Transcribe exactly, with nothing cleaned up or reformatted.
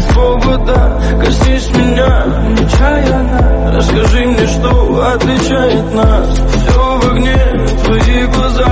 без повода. Коснись меня нечаянно, расскажи мне, что отличает нас. Все в огне, твои глаза